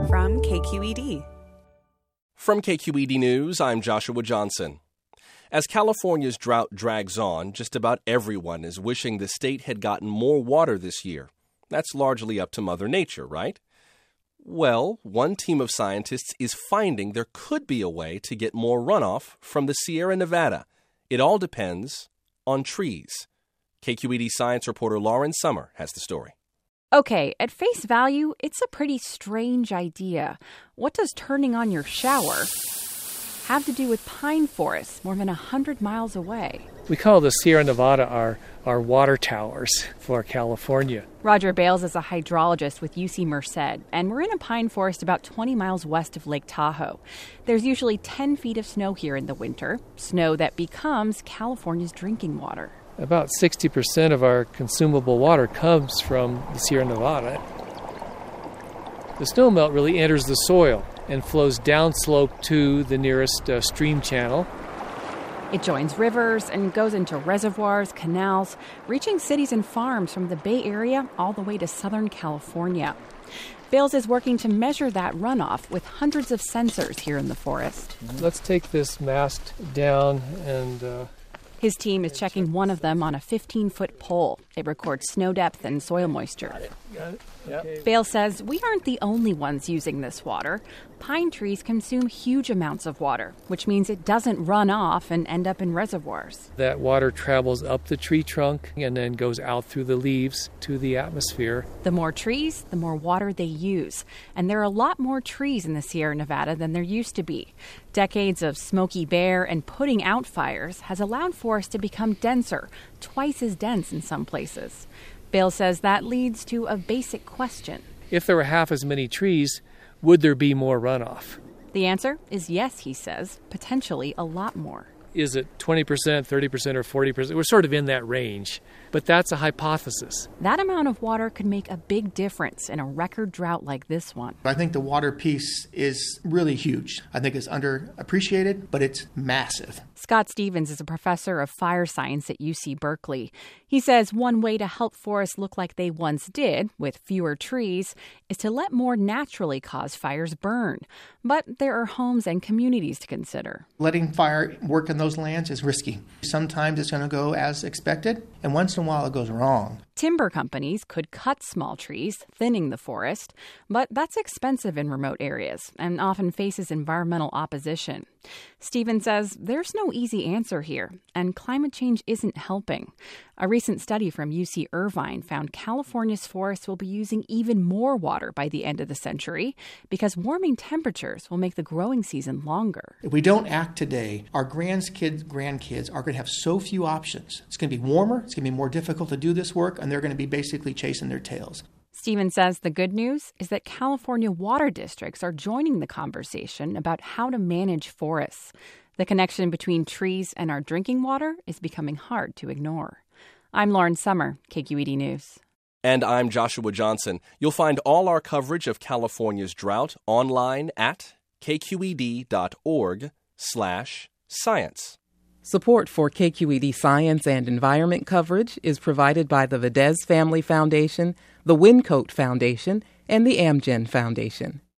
from KQED. From KQED News, I'm Joshua Johnson. As California's drought drags on, just about everyone is wishing the state had gotten more water this year. That's largely up to Mother Nature, right? Well, one team of scientists is finding there could be a way to get more runoff from the Sierra Nevada. It all depends on trees. KQED science reporter Lauren Sommer has the story. Okay, at face value, it's a pretty strange idea. What does turning on your shower have to do with pine forests more than 100 miles away? We call the Sierra Nevada our water towers for California. Roger Bales is a hydrologist with UC Merced, and we're in a pine forest about 20 miles west of Lake Tahoe. There's usually 10 feet of snow here in the winter, snow that becomes California's drinking water. About 60% of our consumable water comes from the Sierra Nevada. The snowmelt really enters the soil and flows downslope to the nearest stream channel. It joins rivers and goes into reservoirs, canals, reaching cities and farms from the Bay Area all the way to Southern California. Bales is working to measure that runoff with hundreds of sensors here in the forest. Let's take this mast down and... His team is checking one of them on a 15-foot pole. It records snow depth and soil moisture. Got it. Yep. Bales says we aren't the only ones using this water. Pine trees consume huge amounts of water, which means it doesn't run off and end up in reservoirs. That water travels up the tree trunk and then goes out through the leaves to the atmosphere. The more trees, the more water they use. And there are a lot more trees in the Sierra Nevada than there used to be. Decades of Smokey Bear and putting out fires has allowed forests to become denser, twice as dense in some places. Bales says that leads to a basic question. If there were half as many trees, would there be more runoff? The answer is yes, he says, potentially a lot more. Is it 20%, 30%, or 40%? We're sort of in that range, but that's a hypothesis. That amount of water could make a big difference in a record drought like this one. I think the water piece is really huge. I think it's underappreciated, but it's massive. Scott Stevens is a professor of fire science at UC Berkeley. He says one way to help forests look like they once did, with fewer trees, is to let more naturally caused fires burn. But there are homes and communities to consider. Letting fire work in those lands is risky. Sometimes it's going to go as expected, and once in a while it goes wrong. Timber companies could cut small trees, thinning the forest, but that's expensive in remote areas and often faces environmental opposition. Stephen says there's no easy answer here, and climate change isn't helping. A recent study from UC Irvine found California's forests will be using even more water by the end of the century because warming temperatures will make the growing season longer. If we don't act today, our grandkids are going to have so few options. It's going to be warmer, it's going to be more difficult to do this work, and they're going to be basically chasing their tails. Stephen says the good news is that California water districts are joining the conversation about how to manage forests. The connection between trees and our drinking water is becoming hard to ignore. I'm Lauren Sommer, KQED News. And I'm Joshua Johnson. You'll find all our coverage of California's drought online at kqed.org/science. Support for KQED Science and Environment coverage is provided by the Vadez Family Foundation, the Wincoat Foundation, and the Amgen Foundation.